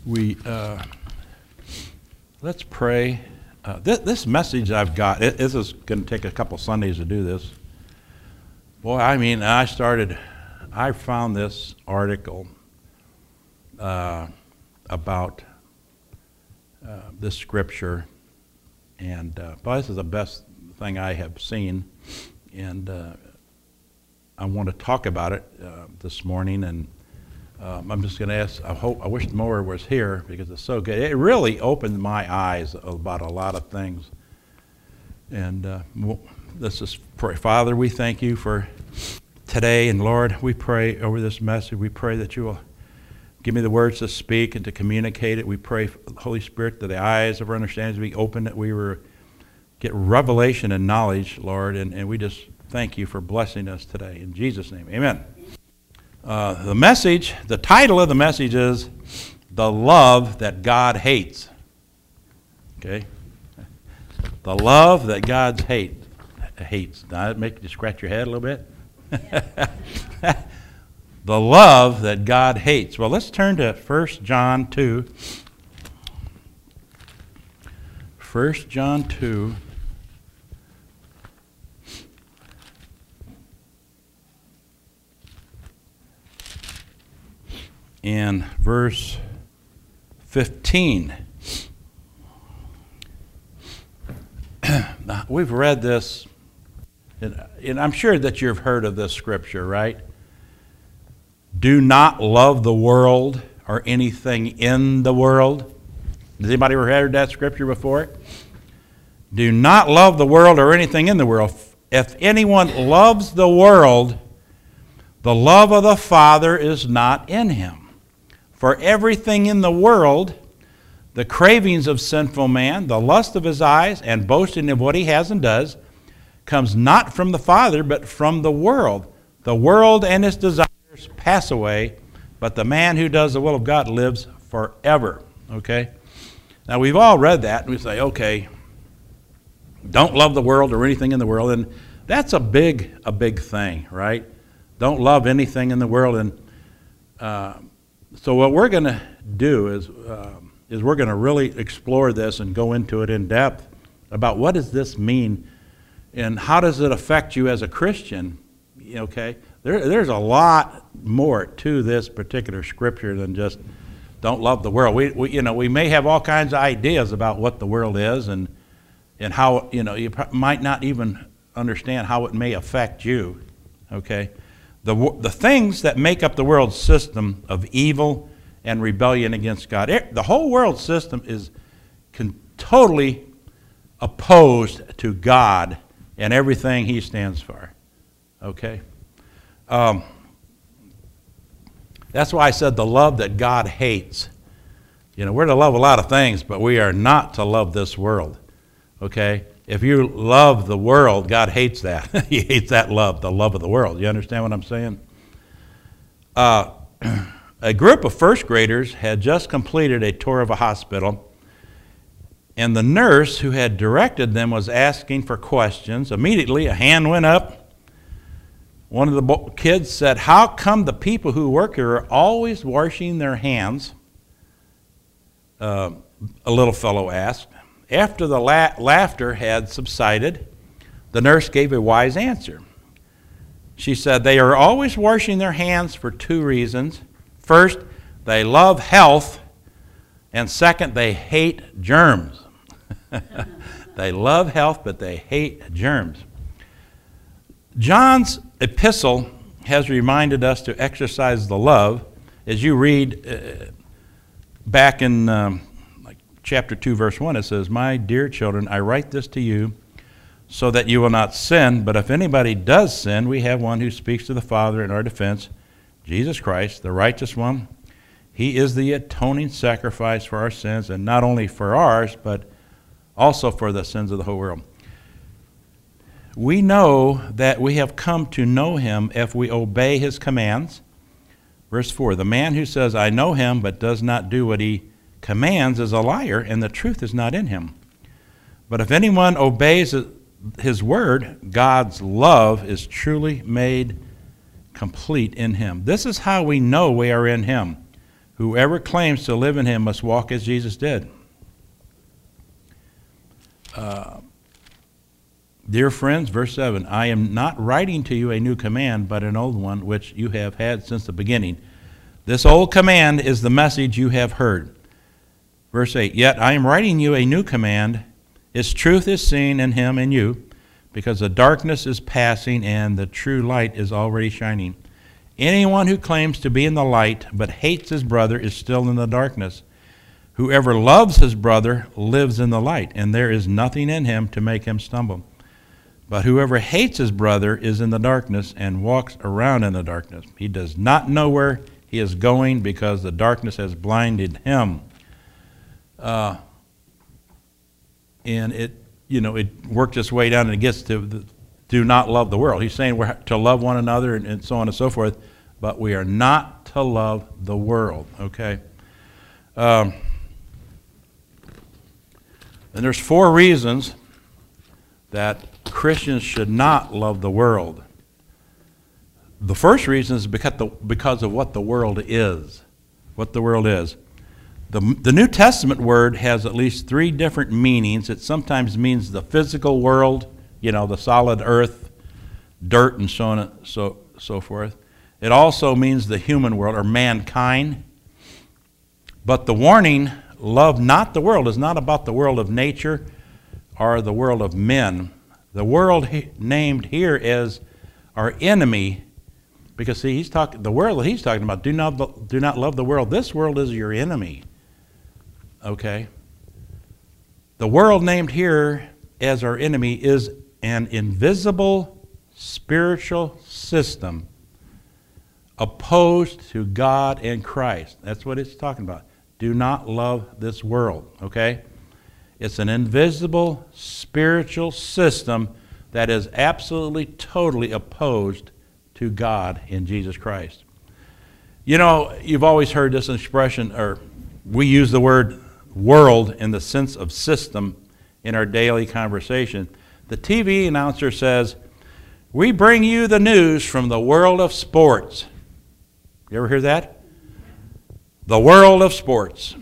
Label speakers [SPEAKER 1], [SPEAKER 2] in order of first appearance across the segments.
[SPEAKER 1] We let's pray. This message I've got, this is going to take a couple Sundays to do this. Boy, I mean, I found this article about this scripture, and boy, this is the best thing I have seen, and I want to talk about it this morning, and I'm just going to ask, I wish more was here because it's so good. It really opened my eyes about a lot of things. And let's just pray. Father, we thank you for today. And Lord, we pray over this message. We pray that you will give me the words to speak and to communicate it. We pray, Holy Spirit, that the eyes of our understanding be open, that we will get revelation and knowledge, Lord. And we just thank you for blessing us today. In Jesus' name, amen. The title of the message is The Love That God Hates. Okay? The love that God hates. Now, that make you scratch your head a little bit? The love that God hates. Well, let's turn to 1 John 2. 1 John 2. And verse 15. Now, we've read this, and I'm sure that you've heard of this scripture, right? Do not love the world or anything in the world. Has anybody ever heard that scripture before? Do not love the world or anything in the world. If anyone loves the world, the love of the Father is not in him. For everything in the world, the cravings of sinful man, the lust of his eyes, and boasting of what he has and does, comes not from the Father, but from the world. The world and its desires pass away, but the man who does the will of God lives forever. Okay? Now, we've all read that, and we say, okay, don't love the world or anything in the world, and that's a big thing, right? Don't love anything in the world, and so what we're going to do is we're going to really explore this and go into it in depth about what does this mean and how does it affect you as a Christian. Okay, there's a lot more to this particular scripture than just don't love the world. We may have all kinds of ideas about what the world is and how you might not even understand how it may affect you. Okay. The things that make up the world system of evil and rebellion against God, the whole world system is totally opposed to God and everything He stands for. Okay? That's why I said the love that God hates. We're to love a lot of things, but we are not to love this world. Okay? If you love the world, God hates that. He hates that love, the love of the world. You understand what I'm saying? A group of first graders had just completed a tour of a hospital, and the nurse who had directed them was asking for questions. Immediately, a hand went up. One of the kids said, "How come the people who work here are always washing their hands?" A little fellow asked. After the laughter had subsided, the nurse gave a wise answer. She said, "They are always washing their hands for two reasons. First, they love health, and second, they hate germs." They love health, but they hate germs. John's epistle has reminded us to exercise the love. As you read back in chapter 2, verse 1, it says, "My dear children, I write this to you so that you will not sin. But if anybody does sin, we have one who speaks to the Father in our defense, Jesus Christ, the righteous one. He is the atoning sacrifice for our sins, and not only for ours, but also for the sins of the whole world." We know that we have come to know Him if we obey His commands. Verse 4, "The man who says, 'I know Him,' but does not do what He commands is a liar, and the truth is not in him. But if anyone obeys His word, God's love is truly made complete in him. This is how we know we are in Him. Whoever claims to live in him must walk as Jesus did. Dear friends, verse 7, I am not writing to you a new command, but an old one which you have had since the beginning. This old command is the message you have heard. Verse 8, yet I am writing you a new command. Its truth is seen in him and you, because the darkness is passing and the true light is already shining. Anyone who claims to be in the light but hates his brother is still in the darkness. Whoever loves his brother lives in the light, and there is nothing in him to make him stumble. But whoever hates his brother is in the darkness and walks around in the darkness. He does not know where he is going because the darkness has blinded him. And it worked its way down and it gets to do not love the world. He's saying we're to love one another and so on and so forth, but we are not to love the world, okay? And there's 4 reasons that Christians should not love the world. The first reason is because of what the world is. What the world is. The New Testament word has at least 3 different meanings. It sometimes means the physical world, the solid earth, dirt, and so on and so forth. It also means the human world or mankind. But the warning, love not the world, is not about the world of nature or the world of men. The world named here as our enemy, because see, the world that he's talking about, do not love the world. This world is your enemy. Okay? The world named here as our enemy is an invisible spiritual system opposed to God and Christ. That's what it's talking about. Do not love this world, okay? It's an invisible spiritual system that is absolutely, totally opposed to God in Jesus Christ. You've always heard this expression, or we use the word world in the sense of system in our daily conversation. The TV announcer says, we bring you the news from the world of sports. You ever hear that? The world of sports.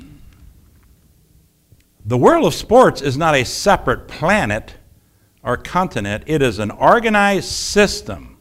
[SPEAKER 1] The world of sports is not a separate planet or continent. It is an organized system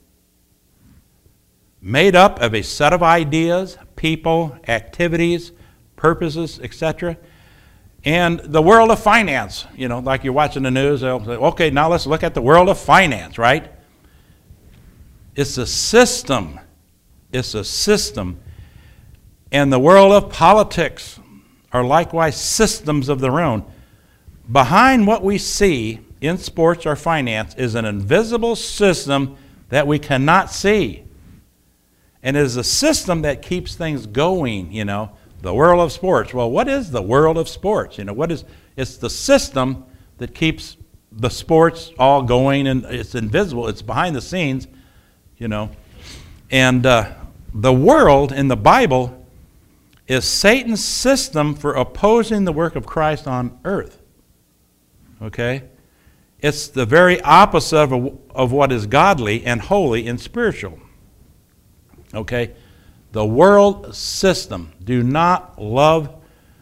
[SPEAKER 1] made up of a set of ideas, people, activities, purposes, etc. And the world of finance, like you're watching the news, they'll say, okay, now let's look at the world of finance, right? It's a system. It's a system. And the world of politics are likewise systems of their own. Behind what we see in sports or finance is an invisible system that we cannot see. And it is a system that keeps things going, the world of sports. Well, what is the world of sports? It's the system that keeps the sports all going, and it's invisible. It's behind the scenes, And the world in the Bible is Satan's system for opposing the work of Christ on earth. Okay? It's the very opposite of what is godly and holy and spiritual. Okay? The world system. Do not love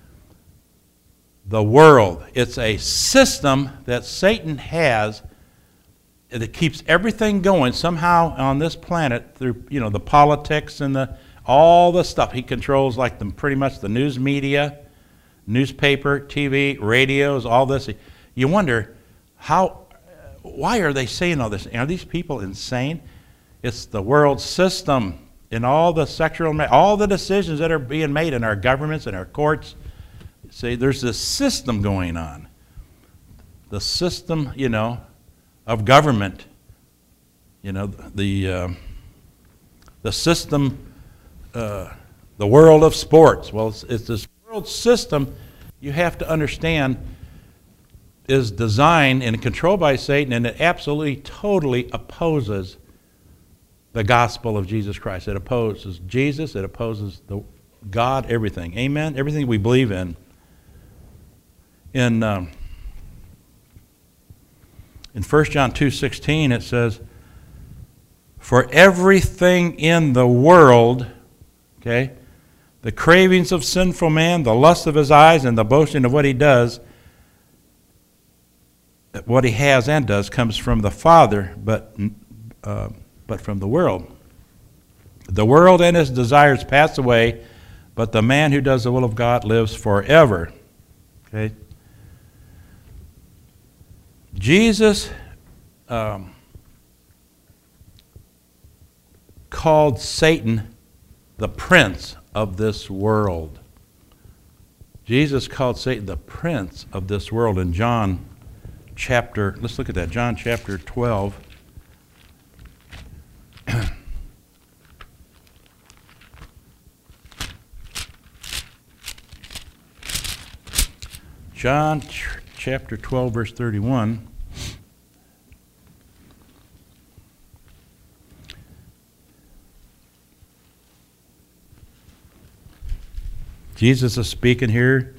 [SPEAKER 1] the world. It's a system that Satan has that keeps everything going somehow on this planet through, the politics and all the stuff. He controls pretty much the news media, newspaper, TV, radios, all this. You wonder why are they saying all this? Are these people insane? It's the world system and all the decisions that are being made in our governments and our courts. See, there's this system going on. The system, of government. The system, the world of sports. Well, it's this world system you have to understand is designed and controlled by Satan, and it absolutely, totally opposes the gospel of Jesus Christ. It opposes Jesus. It opposes God, everything. Amen? Everything we believe in. In 1 John 2:16 it says, for everything in the world, okay, The cravings of sinful man, the lust of his eyes, and the boasting of what he does, what he has and does, comes from the Father, but from the world. The world and its desires pass away, but the man who does the will of God lives forever. Okay? Jesus called Satan the prince of this world. Jesus called Satan the prince of this world in John chapter, let's look at that, John chapter 12. John chapter 12, verse 31. Jesus is speaking here.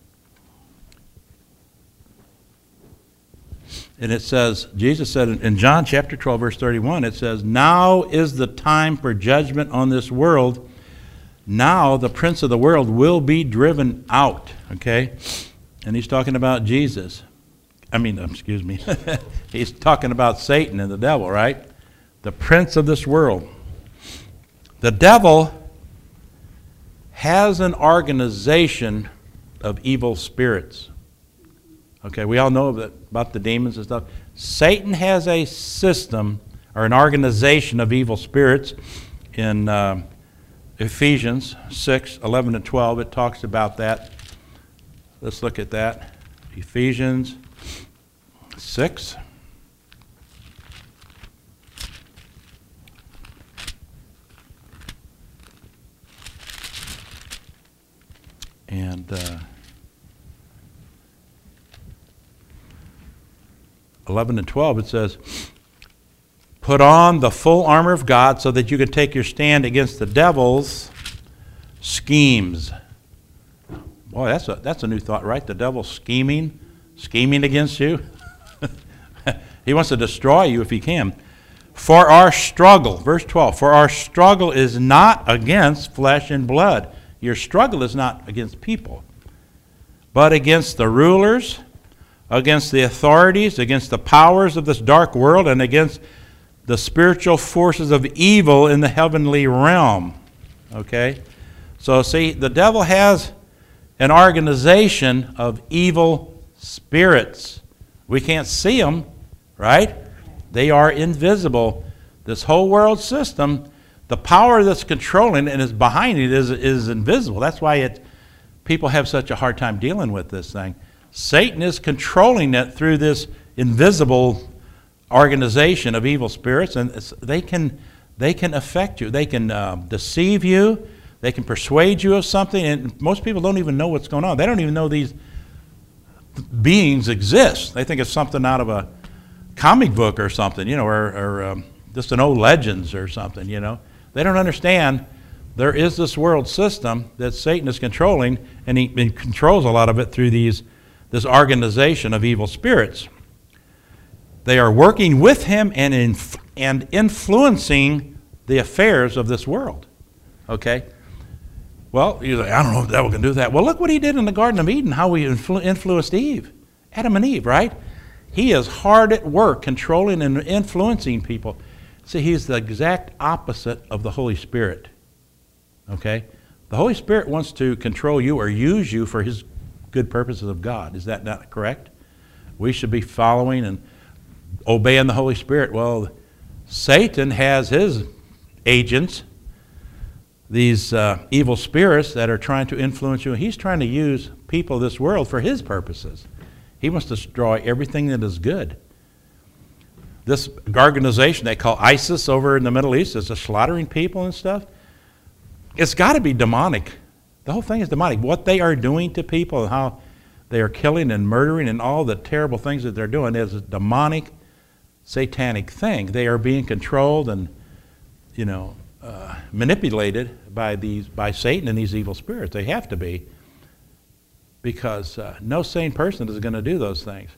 [SPEAKER 1] And it says, Jesus said in John chapter 12, verse 31, it says, "Now is the time for judgment on this world. Now the prince of the world will be driven out." Okay? And he's talking about Jesus. Excuse me. He's talking about Satan and the devil, right? The prince of this world. The devil has an organization of evil spirits. Okay, we all know about the demons and stuff. Satan has a system or an organization of evil spirits. In Ephesians 6, 11 and 12, it talks about that. Let's look at that. Ephesians 6. And 11 and 12, it says, "Put on the full armor of God so that you can take your stand against the devil's schemes." Boy, that's a new thought, right? The devil's scheming against you. He wants to destroy you if he can. "For our struggle," verse 12, "for our struggle is not against flesh and blood." Your struggle is not against people, but against the rulers, against the authorities, against the powers of this dark world, and against the spiritual forces of evil in the heavenly realm. Okay? So see, the devil has an organization of evil spirits. We can't see them, right? They are invisible. This whole world system, the power that's controlling and is behind it is invisible. That's why people have such a hard time dealing with this thing. Satan is controlling it through this invisible organization of evil spirits, and they can affect you. They can deceive you. They can persuade you of something, and most people don't even know what's going on. They don't even know these beings exist. They think it's something out of a comic book or something, or just an old legends or something, They don't understand there is this world system that Satan is controlling, and he controls a lot of it through this organization of evil spirits. They are working with him and influencing the affairs of this world. Okay? Well, you're like, I don't know if the devil can do that. Well, look what he did in the Garden of Eden, how he influenced Eve, Adam and Eve, right? He is hard at work controlling and influencing people. See, he's the exact opposite of the Holy Spirit. Okay? The Holy Spirit wants to control you or use you for his good purposes of God. Is that not correct? We should be following and obeying the Holy Spirit. Well, Satan has his agents, these evil spirits that are trying to influence you. He's trying to use people of this world for his purposes. He wants to destroy everything that is good. This organization they call ISIS over in the Middle East is slaughtering people and stuff. It's got to be demonic. The whole thing is demonic. What they are doing to people and how they are killing and murdering and all the terrible things that they're doing is a demonic, satanic thing. They are being controlled and, manipulated by Satan and these evil spirits. They have to be, because no sane person is going to do those things.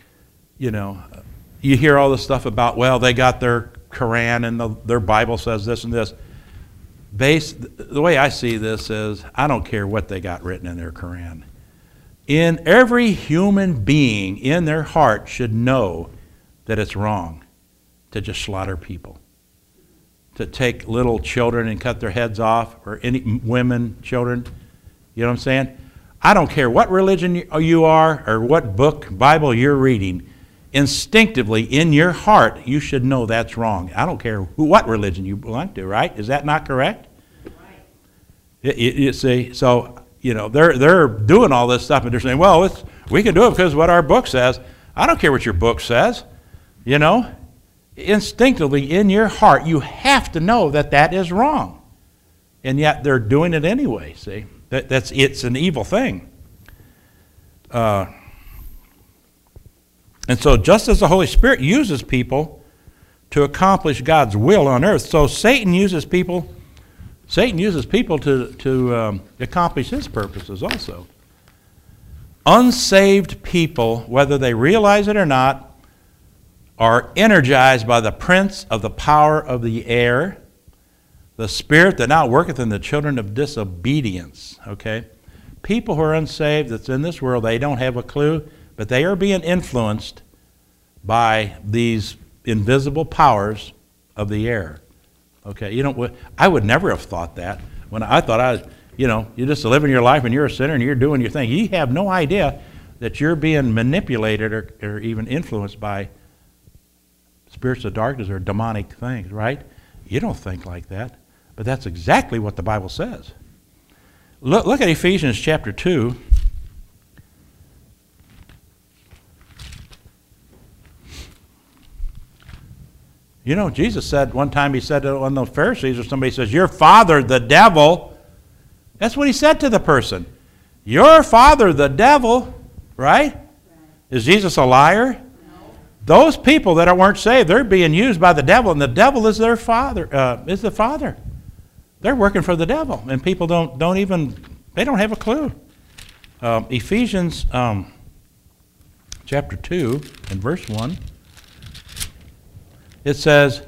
[SPEAKER 1] You hear all this stuff about, well, they got their Quran and their Bible says this and this. The way I see this is, I don't care what they got written in their Quran. In every human being in their heart should know that it's wrong to just slaughter people, to take little children and cut their heads off, or any women, children. You know what I'm saying? I don't care what religion you are or what book, Bible you're reading. Instinctively, in your heart, you should know that's wrong. I don't care what religion you belong to, right? Is that not correct? Right. You see, so, they're doing all this stuff, and they're saying, well, we can do it because of what our book says. I don't care what your book says. Instinctively, in your heart, you have to know that that is wrong. And yet, they're doing it anyway, see? It's an evil thing. And so just as the Holy Spirit uses people to accomplish God's will on earth, so Satan uses people to accomplish his purposes also. Unsaved people, whether they realize it or not, are energized by the prince of the power of the air, the spirit that now worketh in the children of disobedience. Okay? People who are unsaved that's in this world, they don't have a clue, but they are being influenced by these invisible powers of the air. Okay, I would never have thought that. When I thought you're just living your life and you're a sinner and you're doing your thing. You have no idea that you're being manipulated or even influenced by spirits of darkness or demonic things, right? You don't think like that. But that's exactly what the Bible says. Look at Ephesians chapter 2. Jesus said one time, he said to one of the Pharisees, or somebody says, your father, the devil. That's what he said to the person. Your father, the devil, right? Is Jesus a liar? No. Those people that weren't saved, they're being used by the devil, and the devil is their father, is the father. They're working for the devil, and people don't have a clue. Ephesians chapter 2 and verse 1. It says,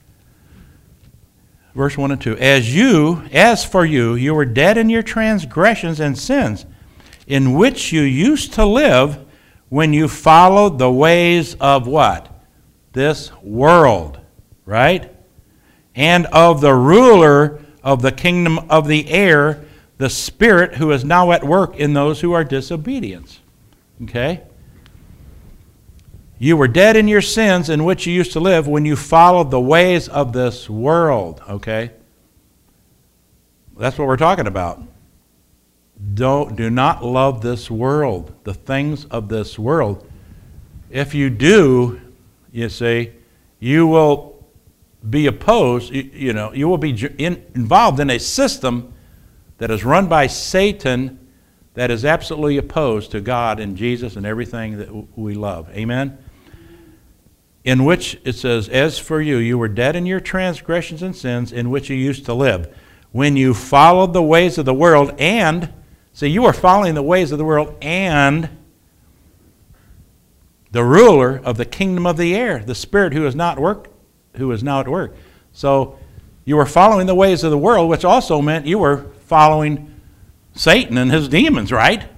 [SPEAKER 1] verse 1 and 2, As for you, you were dead in your transgressions and sins, in which you used to live when you followed the ways of what? This world, right? And of the ruler of the kingdom of the air, the spirit who is now at work in those who are disobedient. Okay? You were dead in your sins in which you used to live when you followed the ways of this world. Okay? That's what we're talking about. Do not love this world, the things of this world. If you do, you see, you will be opposed, you will be involved in a system that is run by Satan that is absolutely opposed to God and Jesus and everything that we love. Amen? In which it says, as for you, you were dead in your transgressions and sins in which you used to live, when you followed the ways of the world and, see, you are following the ways of the world and the ruler of the kingdom of the air, the spirit who is now at work. So you were following the ways of the world, which also meant you were following Satan and his demons, right?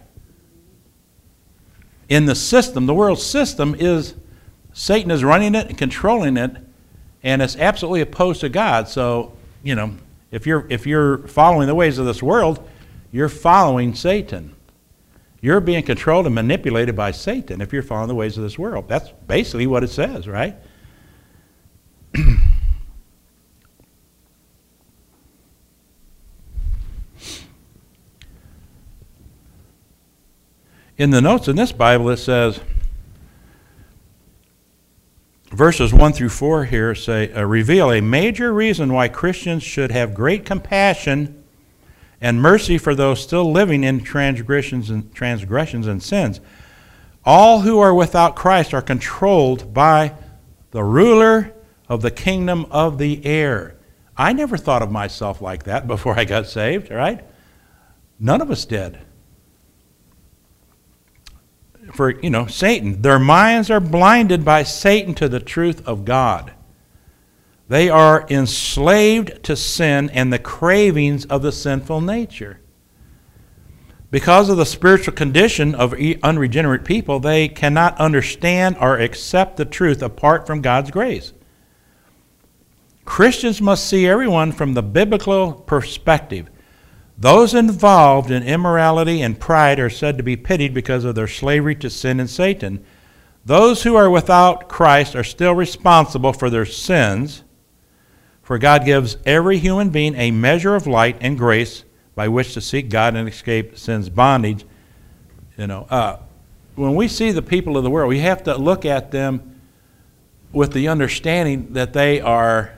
[SPEAKER 1] In the system, the world system is, Satan is running it and controlling it, and it's absolutely opposed to God. So, if you're following the ways of this world, you're following Satan. You're being controlled and manipulated by Satan if you're following the ways of this world. That's basically what it says, right? In the notes in this Bible, it says, verses 1 through 4 here say, reveal a major reason why Christians should have great compassion and mercy for those still living in transgressions and sins. All who are without Christ are controlled by the ruler of the kingdom of the air. I never thought of myself like that before I got saved, right? None of us did. For, Satan, their minds are blinded by Satan to the truth of God. They are enslaved to sin and the cravings of the sinful nature. Because of the spiritual condition of unregenerate people, they cannot understand or accept the truth apart from God's grace. Christians must see everyone from the biblical perspective. Those involved in immorality and pride are said to be pitied because of their slavery to sin and Satan. Those who are without Christ are still responsible for their sins, for God gives every human being a measure of light and grace by which to seek God and escape sin's bondage. When we see the people of the world, we have to look at them with the understanding that they are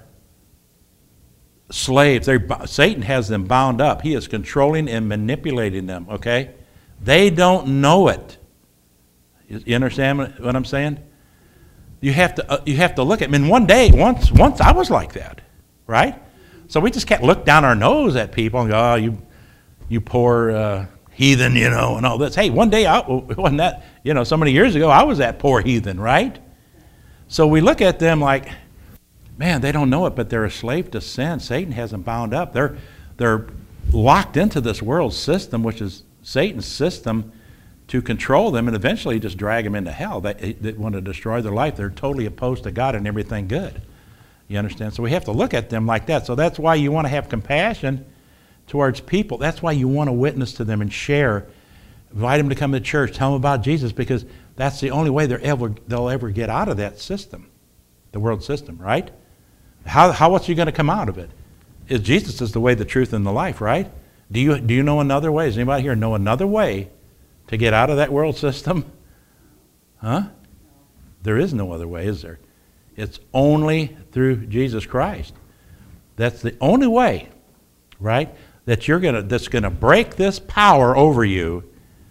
[SPEAKER 1] slaves. Satan has them bound up. He is controlling and manipulating them, okay? They don't know it. You understand what I'm saying? You have to look at them. And one day, once I was like that, right? So we just can't look down our nose at people and go, oh, you poor heathen, and all this. Hey, one day, wasn't that, so many years ago, I was that poor heathen, right? So we look at them like, man, they don't know it, but they're a slave to sin. Satan has them bound up. They're locked into this world system, which is Satan's system to control them and eventually just drag them into hell. They want to destroy their life. They're totally opposed to God and everything good. You understand? So we have to look at them like that. So that's why you want to have compassion towards people. That's why you want to witness to them and share. Invite them to come to church. Tell them about Jesus, because that's the only way they'll ever get out of that system, the world system, right? How else are you going to come out of it? Jesus is the way, the truth, and the life, right? Do you know another way? Does anybody here know another way to get out of that world system? Huh? There is no other way, is there? It's only through Jesus Christ. That's the only way, right? That's going to break this power over you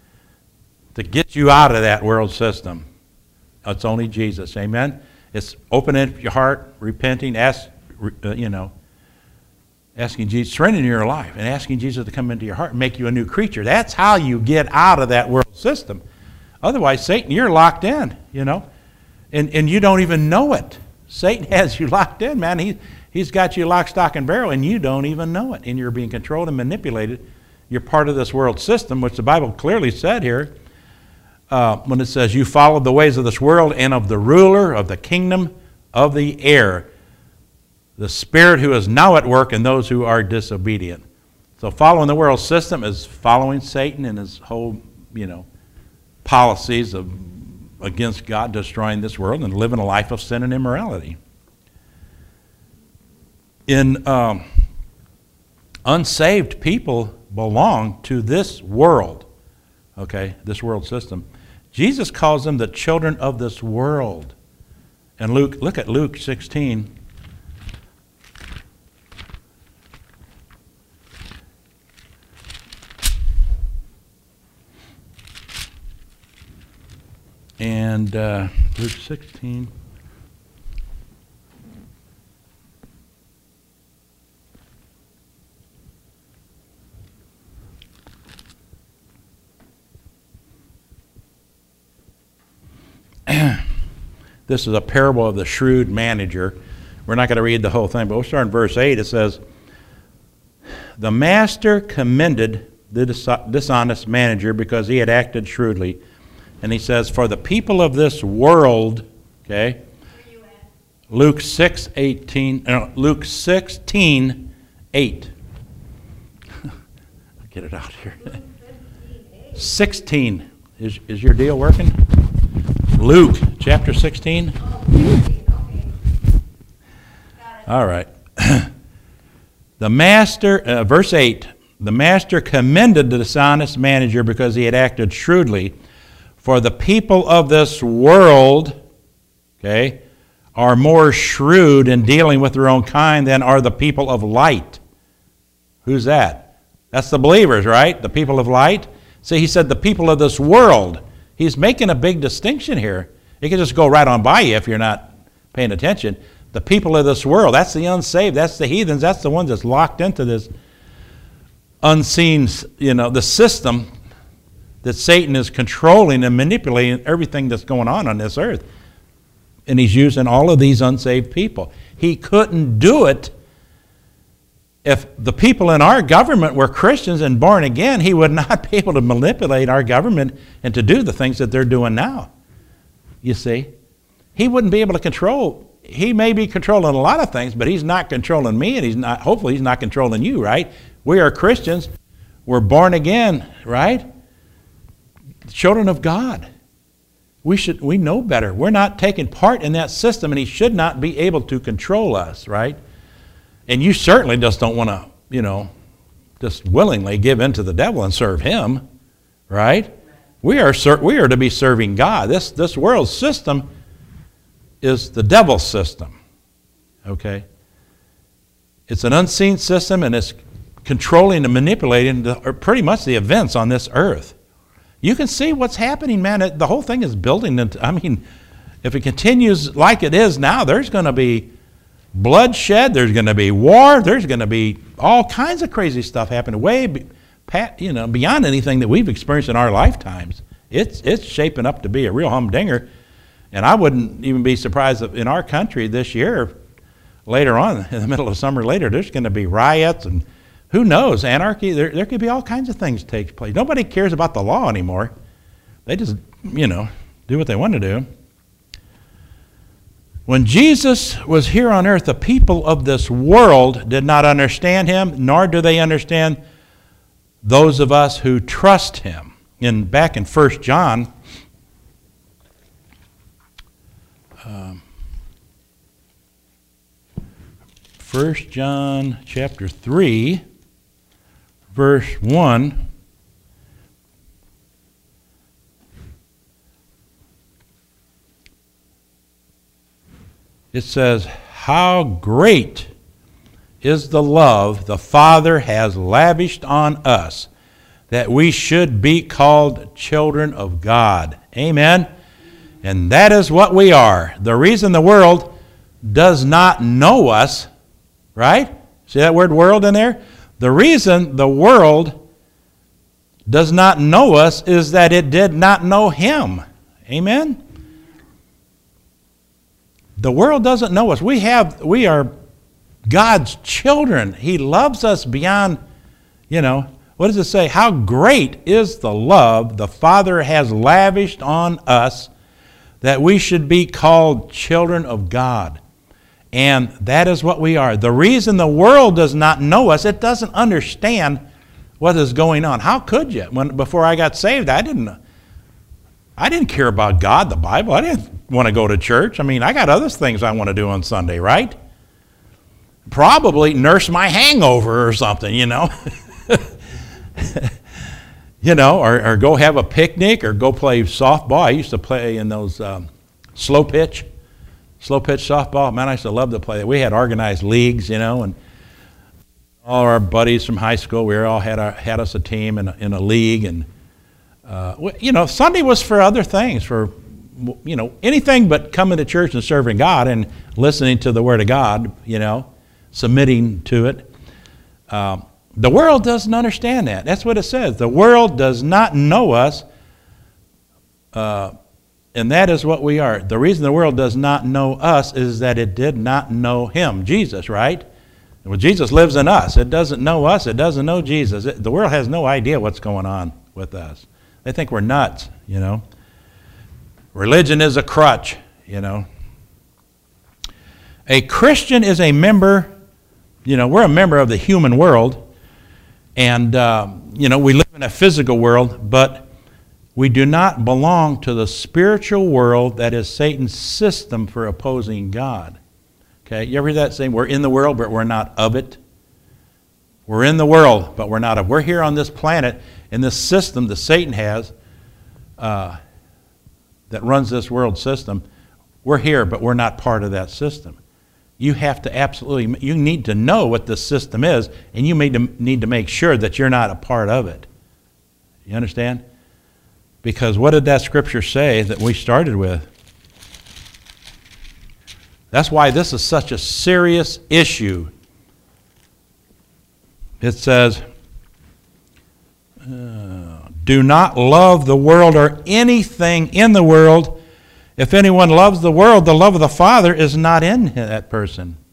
[SPEAKER 1] to get you out of that world system. It's only Jesus. Amen? It's opening your heart, repenting, asking Jesus, surrendering your life and asking Jesus to come into your heart and make you a new creature. That's how you get out of that world system. Otherwise, Satan, you're locked in, and you don't even know it. Satan has you locked in, man. He's got you lock, stock, and barrel, and you don't even know it. And you're being controlled and manipulated. You're part of this world system, which the Bible clearly said here when it says, you followed the ways of this world and of the ruler of the kingdom of the air, the spirit who is now at work in those who are disobedient. So following the world system is following Satan and his whole, policies against God, destroying this world and living a life of sin and immorality. Unsaved people belong to this world, okay, this world system. Jesus calls them the children of this world. And look at Luke 16. And Luke 16. This is a parable of the shrewd manager. We're not going to read the whole thing, but we'll start in verse 8. It says, the master commended the dishonest manager because he had acted shrewdly. And he says, for the people of this world, okay, Luke 16:8. I'll get it out here. 16. Is your deal working? Luke chapter 16. All right. The master, verse 8, the master commended the dishonest manager because he had acted shrewdly. For the people of this world, okay, are more shrewd in dealing with their own kind than are the people of light. Who's that? That's the believers, right? The people of light. See, he said the people of this world. He's making a big distinction here. It can just go right on by you if you're not paying attention. The people of this world, that's the unsaved, that's the heathens, that's the ones that's locked into this unseen, the system that Satan is controlling and manipulating everything that's going on this earth. And he's using all of these unsaved people. He couldn't do it. If the people in our government were Christians and born again, he would not be able to manipulate our government and to do the things that they're doing now. You see? He wouldn't be able to control. He may be controlling a lot of things, but he's not controlling me, and hopefully he's not controlling you, right? We are Christians. We're born again, right? Children of God. We know better. We're not taking part in that system, and he should not be able to control us, right? And you certainly just don't want to, just willingly give in to the devil and serve him, right? We are to be serving God. This world system is the devil's system, okay? It's an unseen system, and it's controlling and manipulating pretty much the events on this earth. You can see what's happening, man. The whole thing is building into, if it continues like it is now, there's going to be bloodshed, there's going to be war, there's going to be all kinds of crazy stuff happening way beyond anything that we've experienced in our lifetimes. It's shaping up to be a real humdinger, and I wouldn't even be surprised if in our country this year, later on, in the middle of summer later, there's going to be riots and who knows, anarchy. There could be all kinds of things take place. Nobody cares about the law anymore. They just, do what they want to do. When Jesus was here on earth, the people of this world did not understand him, nor do they understand those of us who trust him. Back in 1 John, 1 John chapter 3, verse 1, it says, "How great is the love the Father has lavished on us, that we should be called children of God." Amen? And that is what we are. The reason the world does not know us, right? See that word world in there? The reason the world does not know us is that it did not know him. Amen? The world doesn't know us. We are God's children. He loves us beyond, what does it say? How great is the love the Father has lavished on us, that we should be called children of God. And that is what we are. The reason the world does not know us, it doesn't understand what is going on. How could you? Before I got saved, I didn't care about God, the Bible. I didn't want to go to church. I got other things I want to do on Sunday, right? Probably nurse my hangover or something, or go have a picnic or go play softball. I used to play in those slow pitch softball. Man, I used to love to play that. We had organized leagues, and all our buddies from high school, we all had us a team in a league. And, Sunday was for other things, for, anything but coming to church and serving God and listening to the Word of God, submitting to it. The world doesn't understand that. That's what it says. The world does not know us, and that is what we are. The reason the world does not know us is that it did not know him, Jesus, right? Well, Jesus lives in us. It doesn't know us. It doesn't know Jesus. The world has no idea what's going on with us. They think we're nuts, Religion is a crutch, A Christian is a member, we're a member of the human world. And, we live in a physical world, but we do not belong to the spiritual world that is Satan's system for opposing God. Okay, you ever hear that saying, we're in the world, but we're not of it? We're in the world, but we're not of it. We're here on this planet, in this system that Satan has that runs this world system. We're here, but we're not part of that system. You have to you need to know what the system is, and you need to make sure that you're not a part of it. You understand? Because what did that scripture say that we started with? That's why this is such a serious issue. It says, do not love the world or anything in the world. If anyone loves the world, the love of the Father is not in that person.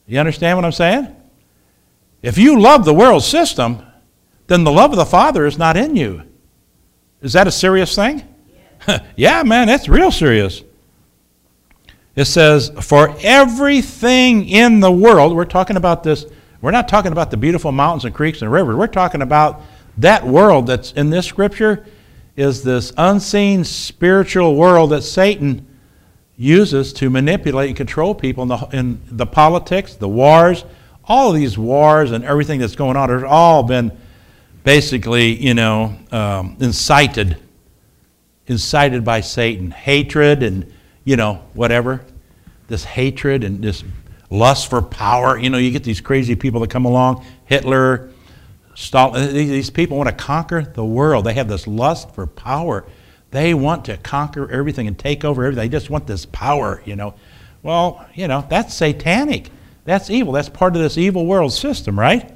[SPEAKER 1] You understand what I'm saying? If you love the world system, then the love of the Father is not in you. Is that a serious thing? Yeah, yeah, man, that's real serious. It says, for everything in the world, we're talking about this, we're not talking about the beautiful mountains and creeks and rivers. We're talking about that world that's in this scripture is this unseen spiritual world that Satan uses to manipulate and control people in the politics, the wars, all of these wars and everything that's going on. It's all been basically, incited by Satan. Hatred and, whatever. This hatred and this lust for power. You get these crazy people that come along. Hitler, Stalin. These people want to conquer the world. They have this lust for power. They want to conquer everything and take over everything. They just want this power, Well, that's satanic. That's evil. That's part of this evil world system, right?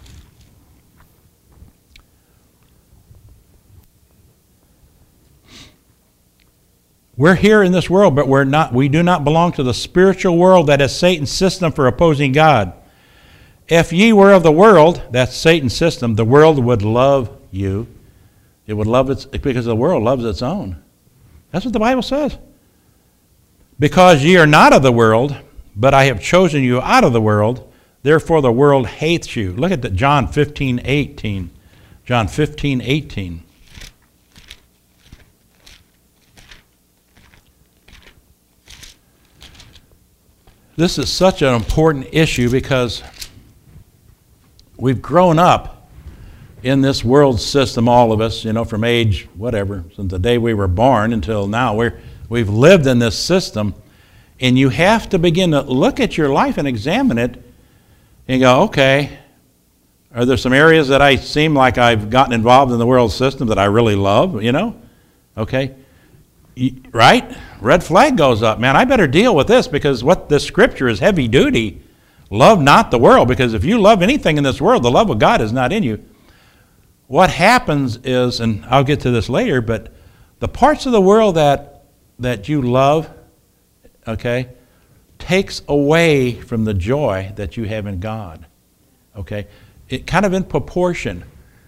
[SPEAKER 1] We're here in this world, but we do not belong to the spiritual world that is Satan's system for opposing God. If ye were of the world, that's Satan's system, the world would love you. It would love its, because the world loves its own. That's what the Bible says. Because ye are not of the world, but I have chosen you out of the world, therefore the world hates you. Look at John 15:18. John 15:18. This is such an important issue because we've grown up in this world system, all of us, from age whatever, since the day we were born until now. We've lived in this system, and you have to begin to look at your life and examine it and go, okay, are there some areas that I seem like I've gotten involved in the world system that I really love, Okay. Right? Red flag goes up. Man, I better deal with this because what this scripture is heavy duty. Love not the world, because if you love anything in this world, the love of God is not in you. What happens is, and I'll get to this later, but the parts of the world that you love, okay, takes away from the joy that you have in God. Okay? It kind of in proportion.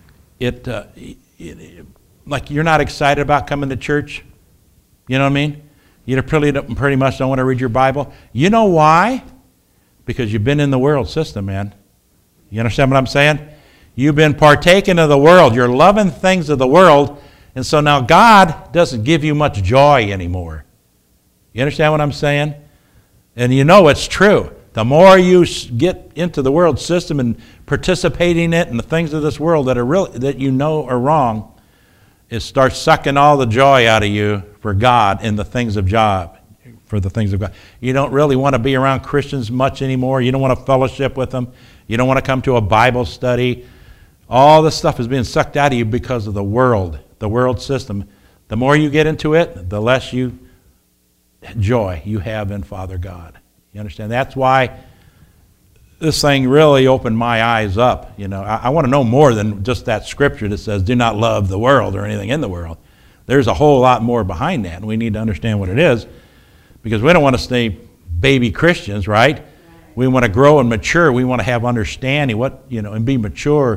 [SPEAKER 1] Like you're not excited about coming to church. You know what I mean? You pretty much don't want to read your Bible. You know why? Because you've been in the world system, man. You understand what I'm saying? You've been partaking of the world. You're loving things of the world. And so now God doesn't give you much joy anymore. You understand what I'm saying? And it's true. The more you get into the world system and participating in it and the things of this world that are wrong, it starts sucking all the joy out of you for God and the things of God, for the things of God. You don't really want to be around Christians much anymore. You don't want to fellowship with them. You don't want to come to a Bible study. All this stuff is being sucked out of you because of the world system. The more you get into it, the less joy you have in Father God. You understand? That's why this thing really opened my eyes up. I want to know more than just that scripture that says, do not love the world or anything in the world. There's a whole lot more behind that, and we need to understand what it is, because we don't want to stay baby Christians, right? We want to grow and mature. We want to have understanding, and be mature.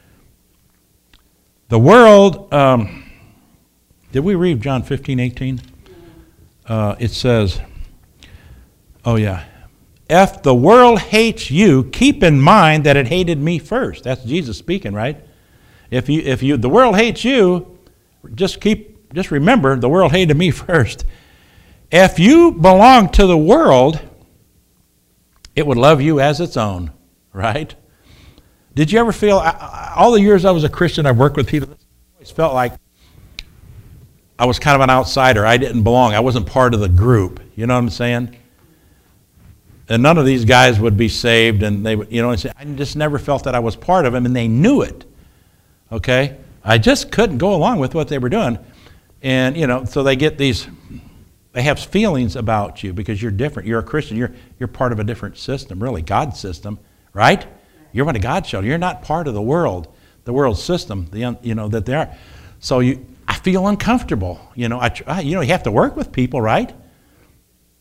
[SPEAKER 1] The world, did we read John 15:18? It says, oh yeah, if the world hates you, keep in mind that it hated me first. That's Jesus speaking, right? If the world hates you, just remember the world hated me first. If you belong to the world, it would love you as its own, right? Did you ever feel, all the years I was a Christian, I've worked with people, I always felt like I was kind of an outsider. I didn't belong. I wasn't part of the group. You know what I'm saying? And none of these guys would be saved, and they would, I just never felt that I was part of them, and they knew it. Okay? I just couldn't go along with what they were doing. And, so they have feelings about you because you're different. You're a Christian. You're part of a different system, really, God's system, right? You're one of God's children. You're not part of the world system, that they are. So I feel uncomfortable. You have to work with people, right?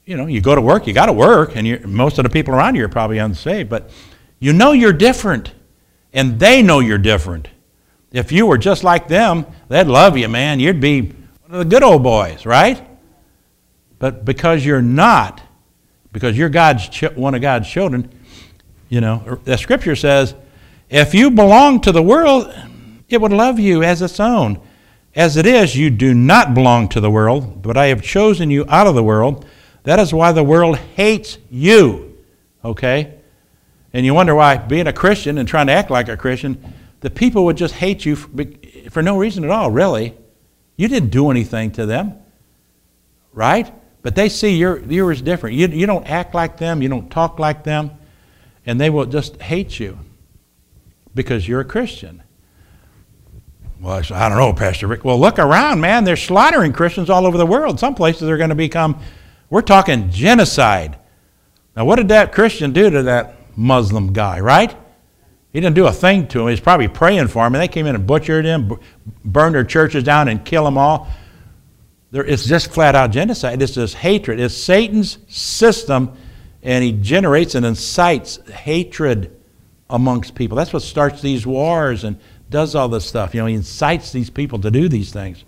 [SPEAKER 1] you go to work, you got to work, and most of the people around you are probably unsaved, but you know you're different, and they know you're different. If you were just like them, they'd love you, man. You'd be one of the good old boys, right? But because you're not, because you're one of God's children, the Scripture says, if you belong to the world, it would love you as its own. As it is, you do not belong to the world, but I have chosen you out of the world. That is why the world hates you, okay? And you wonder why, being a Christian and trying to act like a Christian, the people would just hate you for no reason at all, really. You didn't do anything to them, right? But they see you're different. You don't act like them, you don't talk like them, and they will just hate you because you're a Christian. Well, I don't know, Pastor Rick. Well, look around, man. They're slaughtering Christians all over the world. Some places they're going to become, we're talking genocide. Now, what did that Christian do to that Muslim guy, right? He didn't do a thing to him. He's probably praying for him, and they came in and butchered him, burned their churches down, and kill them all. It's just flat-out genocide. It's just hatred. It's Satan's system, and he generates and incites hatred amongst people. That's what starts these wars and does all this stuff. He incites these people to do these things.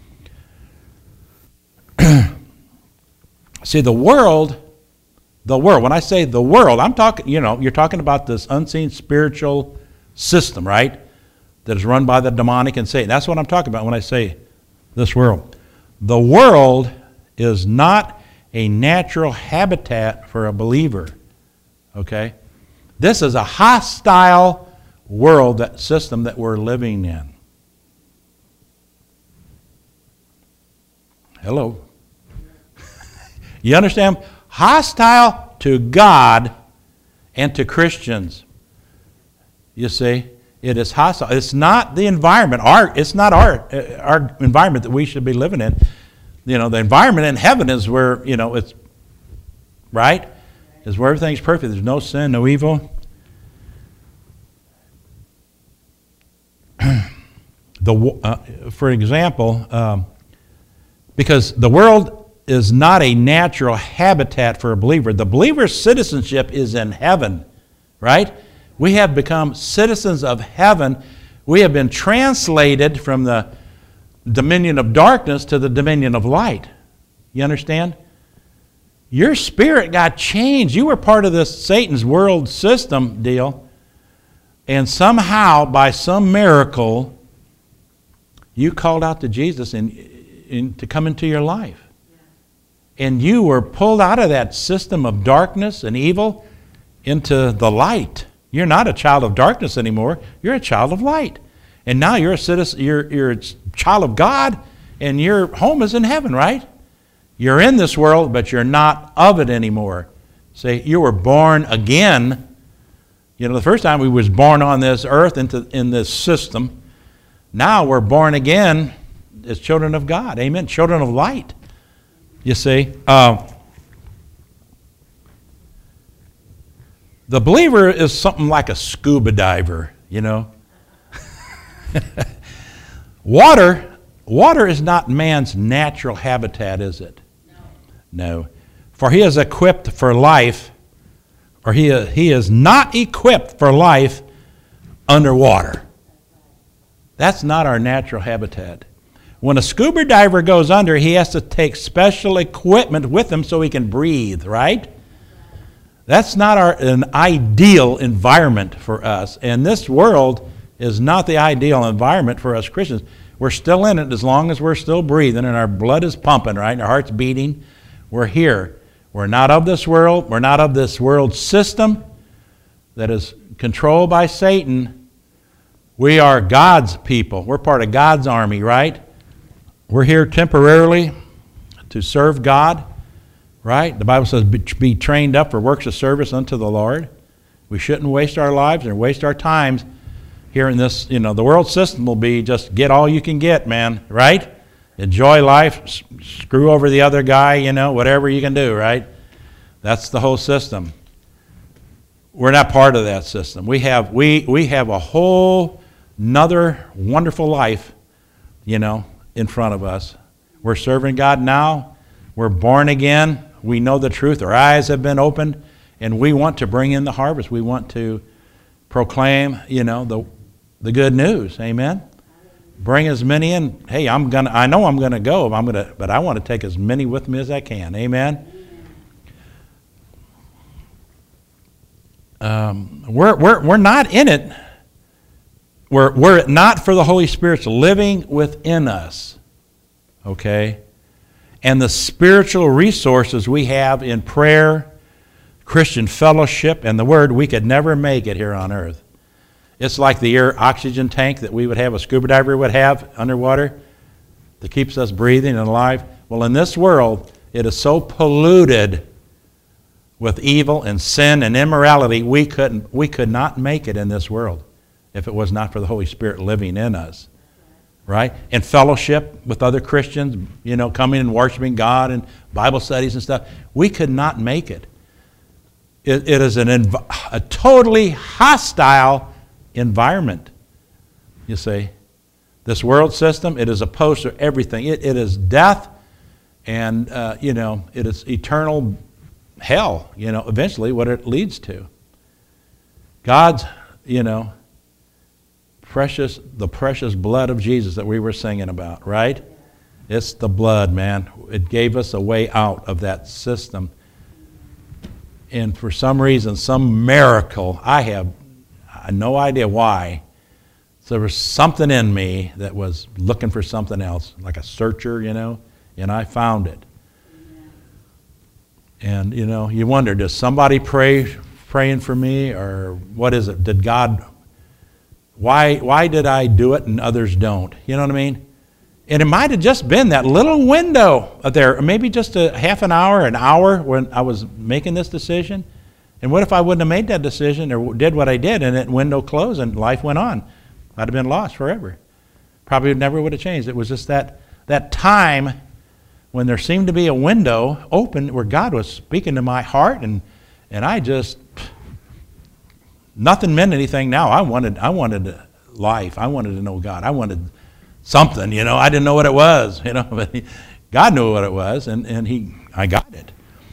[SPEAKER 1] See, the world, when I say the world, I'm talking, you're talking about this unseen spiritual system, right? That is run by the demonic and Satan. That's what I'm talking about when I say this world. The world is not a natural habitat for a believer, okay? This is a hostile world, that system that we're living in. Hello. You understand? Hostile to God and to Christians. You see, it is hostile. It's not the environment. It's not our environment that we should be living in. The environment in heaven is where, it's right. Is where everything's perfect. There's no sin, no evil. For example, because the world is not a natural habitat for a believer. The believer's citizenship is in heaven, right? We have become citizens of heaven. We have been translated from the dominion of darkness to the dominion of light. You understand? Your spirit got changed. You were part of this Satan's world system deal, and somehow, by some miracle, you called out to Jesus and to come into your life. And you were pulled out of that system of darkness and evil into the light. You're not a child of darkness anymore. You're a child of light. And now you're a citizen, you're a child of God, and your home is in heaven, right? You're in this world, but you're not of it anymore. Say, you were born again. The first time we was born on this earth in this system. Now we're born again as children of God. Amen. Children of light. You see. The believer is something like a scuba diver, Water is not man's natural habitat, is it? No. For he is equipped for life, or he is not equipped for life underwater. That's not our natural habitat. When a scuba diver goes under, he has to take special equipment with him so he can breathe, right? That's not an ideal environment for us. And this world is not the ideal environment for us Christians. We're still in it as long as we're still breathing and our blood is pumping, right? And our heart's beating. We're here. We're not of this world. We're not of this world system that is controlled by Satan. We are God's people. We're part of God's army, right? We're here temporarily to serve God, right? The Bible says, be trained up for works of service unto the Lord. We shouldn't waste our lives or waste our times here in this, the world system will be just get all you can get, man, right? Enjoy life, screw over the other guy, whatever you can do, right? That's the whole system. We're not part of that system. We have a whole another wonderful life, in front of us. We're serving God now. We're born again. We know the truth. Our eyes have been opened, and we want to bring in the harvest. We want to proclaim, the good news. Amen. Bring as many in. Hey, I know I'm gonna go. But I want to take as many with me as I can. Amen. We're not in it. Were it not for the Holy Spirit's living within us, okay, and the spiritual resources we have in prayer, Christian fellowship, and the Word, we could never make it here on earth. It's like the air oxygen tank that we would have, a scuba diver would have underwater that keeps us breathing and alive. Well, in this world, it is so polluted with evil and sin and immorality, we could not make it in this world if it was not for the Holy Spirit living in us, right? And fellowship with other Christians, coming and worshiping God and Bible studies and stuff. We could not make it. It is a totally hostile environment, you see. This world system, it is opposed to everything. It is death, and, it is eternal hell, eventually what it leads to. God's, the precious blood of Jesus that we were singing about, right? It's the blood, man. It gave us a way out of that system. And for some reason, some miracle, I have no idea why, so there was something in me that was looking for something else, like a searcher, and I found it. And, you wonder, does somebody praying for me, or what is it? Did God, why did I do it and others don't? You know what I mean? And it might have just been that little window there, maybe just a half an hour when I was making this decision. And what if I wouldn't have made that decision or did what I did and that window closed and life went on? I'd have been lost forever. Probably never would have changed. It was just that time when there seemed to be a window open where God was speaking to my heart, and I just, nothing meant anything now. I wanted life. I wanted to know God. I wanted something, I didn't know what it was, but God knew what it was, and I got it.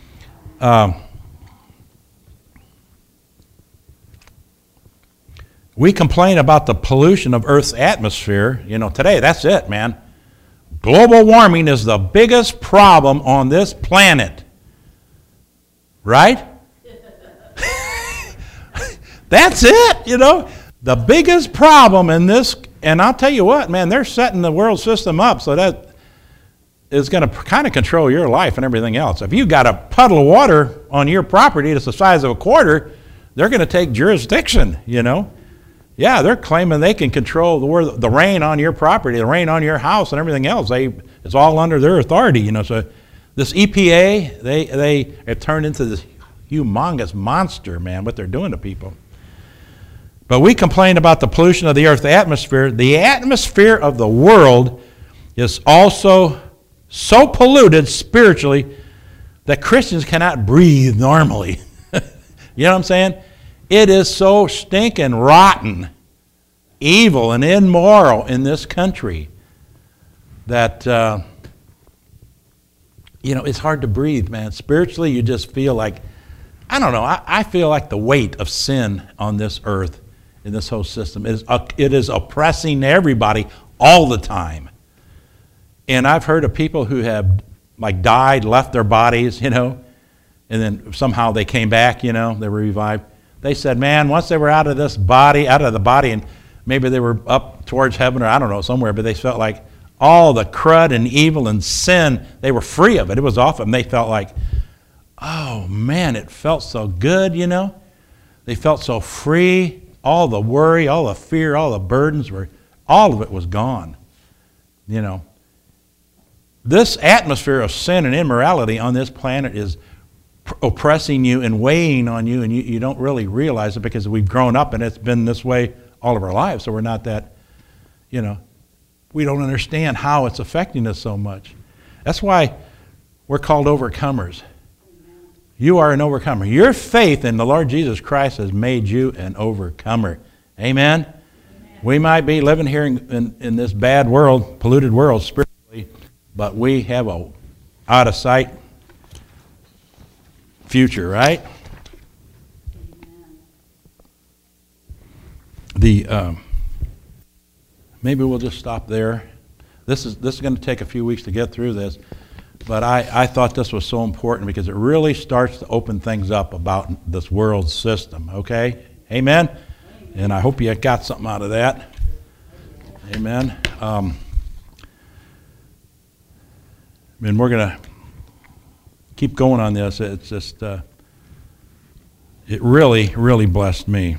[SPEAKER 1] We complain about the pollution of Earth's atmosphere. Today, that's it, man. Global warming is the biggest problem on this planet. Right? That's it, The biggest problem in this, and I'll tell you what, man, they're setting the world system up so that is going to kind of control your life and everything else. If you've got a puddle of water on your property that's the size of a quarter, they're going to take jurisdiction, Yeah, they're claiming they can control the rain on your property, the rain on your house, and everything else. It's all under their authority, So this EPA, they have turned into this humongous monster, man, what they're doing to people. But we complain about the pollution of the earth, the atmosphere. The atmosphere of the world is also so polluted spiritually that Christians cannot breathe normally. You know what I'm saying? It is so stinking rotten, evil, and immoral in this country that, it's hard to breathe, man. Spiritually, you just feel like, I don't know, I feel like the weight of sin on this earth, in this whole system, it is oppressing everybody all the time. And I've heard of people who have, died, left their bodies, and then somehow they came back, they were revived. They said, man, once they were out of the body, and maybe they were up towards heaven or I don't know, somewhere, but they felt like all the crud and evil and sin, they were free of it. It was off them. They felt like, oh, man, it felt so good, They felt so free. All the worry, all the fear, all the burdens, all of it was gone. This atmosphere of sin and immorality on this planet is oppressing you and weighing on you, and you don't really realize it because we've grown up and it's been this way all of our lives, so we're not that, we don't understand how it's affecting us so much. That's why we're called overcomers. You are an overcomer. Your faith in the Lord Jesus Christ has made you an overcomer. Amen? Amen. We might be living here in this bad world, polluted world spiritually, but we have a out of sight, future, right? Maybe we'll just stop there. This is going to take a few weeks to get through this, but I thought this was so important because it really starts to open things up about this world system, okay? Amen? And I hope you got something out of that. Amen. And we're going to keep going on this. It's just, it really, really blessed me.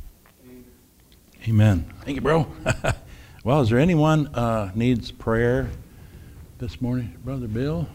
[SPEAKER 1] Amen. Thank you, bro. Well, is there anyone needs prayer this morning? Brother Bill?